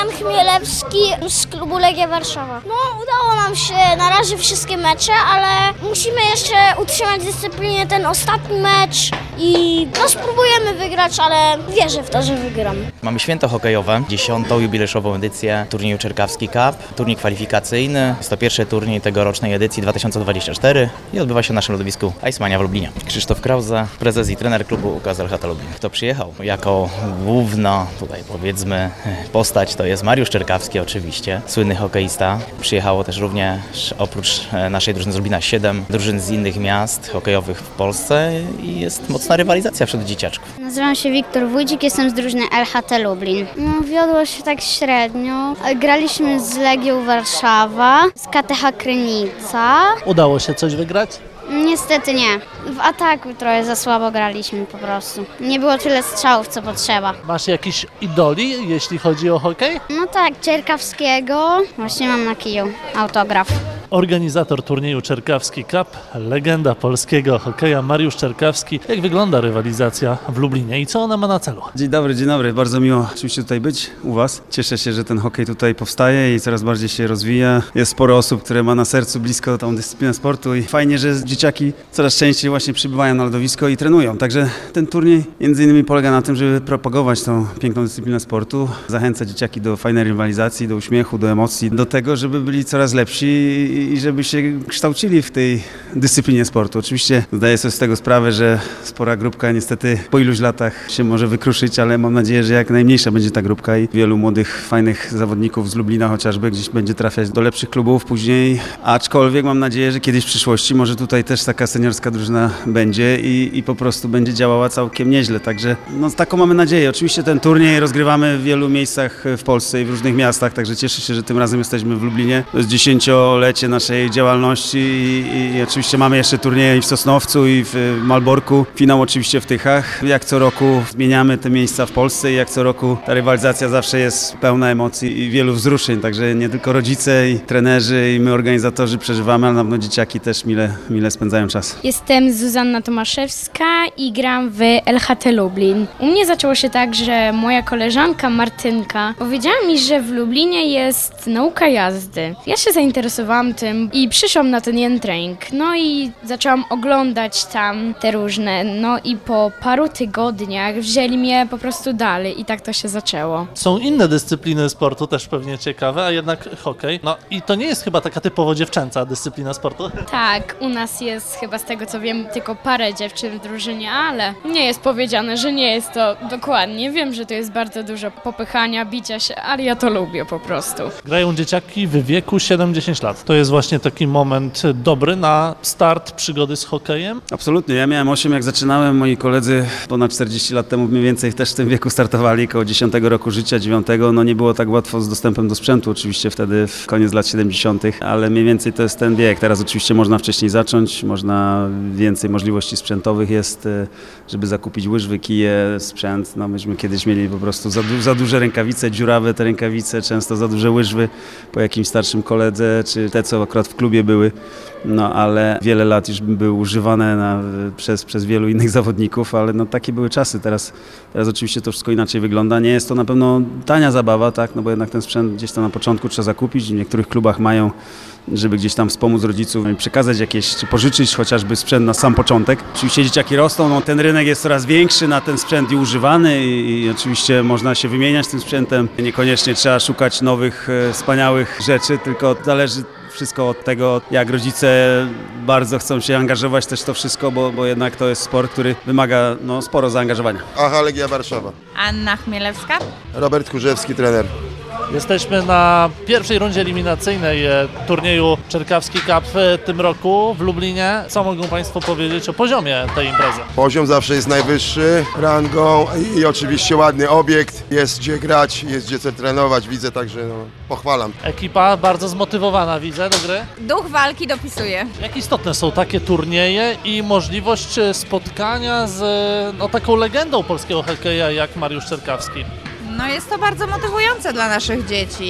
Jan Chmielewski z klubu Legia Warszawa. No, udało nam się na razie wszystkie mecze, ale musimy jeszcze utrzymać dyscyplinę ten ostatni mecz i no spróbujemy wygrać, ale wierzę w to, że wygramy. Mamy święto hokejowe, 10. jubileuszową edycję turnieju Czerkawski Cup, turniej kwalifikacyjny. Jest to pierwszy turniej tegorocznej edycji 2024 i odbywa się w naszym lodowisku Eismania w Lublinie. Krzysztof Krause, prezes i trener klubu UKS LHT Lublin. Kto przyjechał jako główna, tutaj powiedzmy, postać, to jest Mariusz Czerkawski oczywiście, słynny hokeista. Przyjechało też również oprócz naszej drużyny z Lublina 7 drużyn z innych miast hokejowych w Polsce i jest mocna rywalizacja wśród dzieciaczków. Nazywam się Wiktor Wójcik, jestem z drużyny LHT Lublin. No, wiodło się tak średnio. Graliśmy z Legią Warszawa, z KTH Krynica. Udało się coś wygrać? Niestety nie. W ataku trochę za słabo graliśmy po prostu. Nie było tyle strzałów, co potrzeba. Masz jakiś idoli, jeśli chodzi o hokej? No tak, Czerkawskiego. Właśnie mam na kiju autograf. Organizator turnieju Czerkawski Cup, legenda polskiego hokeja Mariusz Czerkawski. Jak wygląda rywalizacja w Lublinie i co ona ma na celu? Dzień dobry. Bardzo miło oczywiście tutaj być u Was. Cieszę się, że ten hokej tutaj powstaje i coraz bardziej się rozwija. Jest sporo osób, które ma na sercu blisko tą dyscyplinę sportu i fajnie, że dzieciaki coraz częściej właśnie przybywają na lodowisko i trenują. Także ten turniej między innymi polega na tym, żeby propagować tą piękną dyscyplinę sportu, zachęcać dzieciaki do fajnej rywalizacji, do uśmiechu, do emocji, do tego, żeby byli coraz lepsi i żeby się kształcili w tej dyscyplinie sportu. Oczywiście zdaję sobie z tego sprawę, że spora grupka niestety po iluś latach się może wykruszyć, ale mam nadzieję, że jak najmniejsza będzie ta grupka i wielu młodych, fajnych zawodników z Lublina chociażby gdzieś będzie trafiać do lepszych klubów później, aczkolwiek mam nadzieję, że kiedyś w przyszłości może tutaj też taka seniorska drużyna będzie i po prostu będzie działała całkiem nieźle, także no, taką mamy nadzieję. Oczywiście ten turniej rozgrywamy w wielu miejscach w Polsce i w różnych miastach, także cieszę się, że tym razem jesteśmy w Lublinie. To jest 10-lecie naszej działalności i oczywiście mamy jeszcze turnieje i w Sosnowcu i w Malborku, finał oczywiście w Tychach. Jak co roku zmieniamy te miejsca w Polsce i jak co roku ta rywalizacja zawsze jest pełna emocji i wielu wzruszeń, także nie tylko rodzice i trenerzy i my organizatorzy przeżywamy, ale na pewno dzieciaki też mile spędzają czas. Jestem Zuzanna Tomaszewska i gram w LHT Lublin. U mnie zaczęło się tak, że moja koleżanka Martynka powiedziała mi, że w Lublinie jest nauka jazdy. Ja się zainteresowałam tym i przyszłam na ten jeden trening. No i zaczęłam oglądać tam te różne. No i po paru tygodniach wzięli mnie po prostu dalej i tak to się zaczęło. Są inne dyscypliny sportu, też pewnie ciekawe, a jednak hokej. No i to nie jest chyba taka typowo dziewczęca dyscyplina sportu. Tak, u nas jest chyba z tego co wiem tylko parę dziewczyn w drużynie, ale nie jest powiedziane, że nie jest to dokładnie. Wiem, że to jest bardzo dużo popychania, bicia się, ale ja to lubię po prostu. Grają dzieciaki w wieku 7-10 lat. To jest właśnie taki moment dobry na start przygody z hokejem? Absolutnie. Ja miałem 8, jak zaczynałem. Moi koledzy ponad 40 lat temu mniej więcej też w tym wieku startowali, koło 10 roku życia, 9. No nie było tak łatwo z dostępem do sprzętu, oczywiście wtedy w koniec lat 70., ale mniej więcej to jest ten wiek. Teraz oczywiście można wcześniej zacząć, można więcej możliwości sprzętowych jest, żeby zakupić łyżwy, kije, sprzęt. No myśmy kiedyś mieli po prostu za duże rękawice, dziurawe te rękawice, często za duże łyżwy po jakimś starszym koledze, czy te, co akurat w klubie były. No ale wiele lat już były używane przez wielu innych zawodników, ale no takie były czasy. Teraz oczywiście to wszystko inaczej wygląda. Nie jest to na pewno tania zabawa, tak, no bo jednak ten sprzęt gdzieś tam na początku trzeba zakupić. W niektórych klubach mają, żeby gdzieś tam wspomóc rodziców, przekazać jakieś, czy pożyczyć chociażby sprzęt na sam początek. Oczywiście dzieciaki rosną, no ten rynek jest coraz większy na ten sprzęt i używany i oczywiście można się wymieniać tym sprzętem. Niekoniecznie trzeba szukać nowych, wspaniałych rzeczy, tylko zależy wszystko od tego, jak rodzice bardzo chcą się angażować też to wszystko, bo jednak to jest sport, który wymaga sporo zaangażowania. Aha, Legia Warszawa. Anna Chmielewska. Robert Kurzewski, trener. Jesteśmy na pierwszej rundzie eliminacyjnej turnieju Czerkawski Cup w tym roku w Lublinie. Co mogą Państwo powiedzieć o poziomie tej imprezy? Poziom zawsze jest najwyższy rangą i oczywiście ładny obiekt. Jest gdzie grać, jest gdzie trenować, widzę, także pochwalam. Ekipa bardzo zmotywowana, widzę, do gry. Duch walki dopisuje. Jak istotne są takie turnieje i możliwość spotkania z taką legendą polskiego hokeja jak Mariusz Czerkawski? No jest to bardzo motywujące dla naszych dzieci.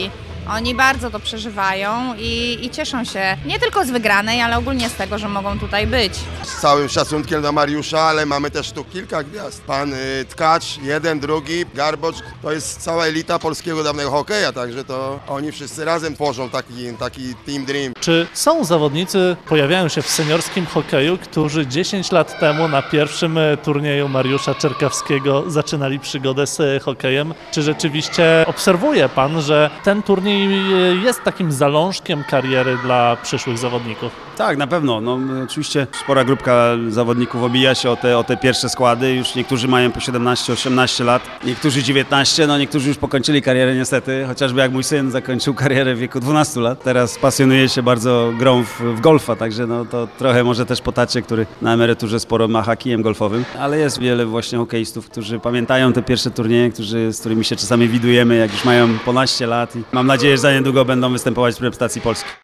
Oni bardzo to przeżywają i cieszą się nie tylko z wygranej, ale ogólnie z tego, że mogą tutaj być. Z całym szacunkiem dla Mariusza, ale mamy też tu kilka gwiazd. Pan Tkacz, jeden, drugi, Garbocz, to jest cała elita polskiego dawnego hokeja, także to oni wszyscy razem tworzą taki team dream. Czy są zawodnicy, pojawiają się w seniorskim hokeju, którzy 10 lat temu na pierwszym turnieju Mariusza Czerkawskiego zaczynali przygodę z hokejem? Czy rzeczywiście obserwuje Pan, że ten turniej jest takim zalążkiem kariery dla przyszłych zawodników? Tak, na pewno. No, oczywiście spora grupka zawodników obija się o te pierwsze składy. Już niektórzy mają po 17-18 lat, niektórzy 19, no niektórzy już pokończyli karierę niestety. Chociażby jak mój syn zakończył karierę w wieku 12 lat. Teraz pasjonuje się bardzo grą w golfa, także no, to trochę może też po tacie, który na emeryturze sporo macha kijem golfowym. Ale jest wiele właśnie hokeistów, którzy pamiętają te pierwsze turnieje, z którymi się czasami widujemy, jak już mają ponaście lat. I mam nadzieję, że za niedługo będą występować w reprezentacji Polski.